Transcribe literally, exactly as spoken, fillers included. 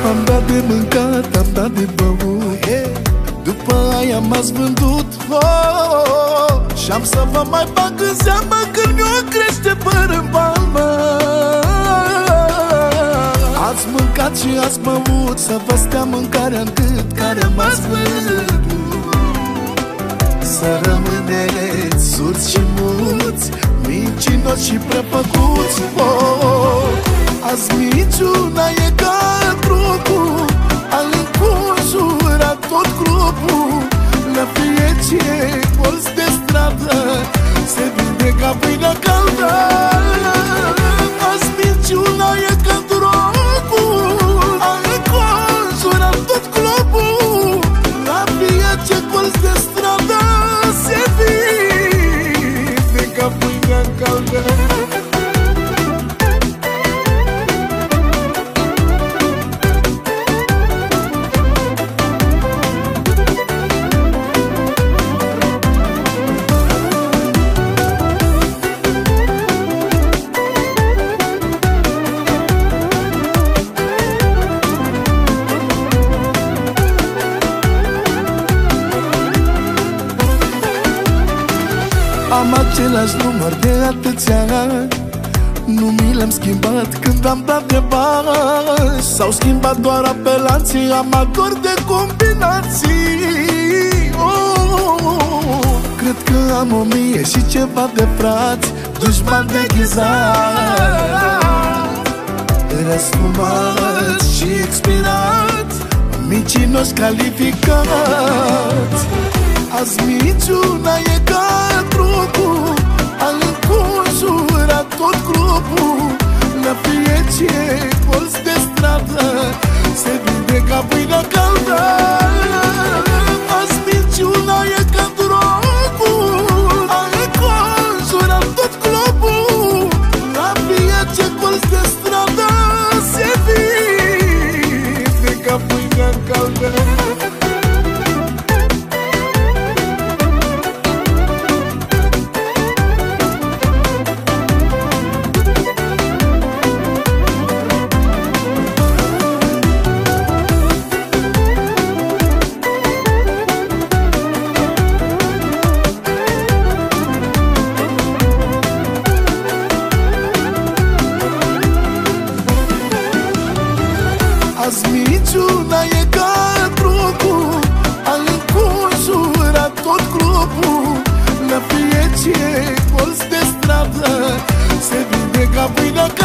Am dat de mâncat, am dat de băut, după aia m-ați vândut, oh, și-am să vă mai bag în seamă când mi-o crește păr în palmă. Ați mâncat și ați băut, să vă stea mâncarea în gât care m-ați vândut. Să rămâneți surți și muți, mincinoți și prefăcuți, oh, azi niciuna e ca trupul, al înconjurat tot grupul. La fiecare colț de stradă se vinde ca pâinea caldă. Azi niciuna e ca drogul, al înconjurat tot globul. La fiecare colț de stradă se vinde ca pâinea caldă. Am același număr de atâția ani, nu mi l-am schimbat când am dat de bani. S-au schimbat doar apelanții, am acord de combinații, oh, oh, oh. Cred că am o mie și ceva de frați, dușmani deghizați, răsfumați și expirați, micinoși calificați. Azi niciuna e ca trupul, al înconjurat tot grupul. La fiecare colț de stradă se vinde ca pâinea caldă. Azi niciuna e ca drogul, al înconjurat tot globul. La fiecare colț de stradă se vinde ca pâinea caldă. Azi niciuna e ca drogul, al înconjurat tot grupul. La fiecare colț de stradă se vinde ca pâinea.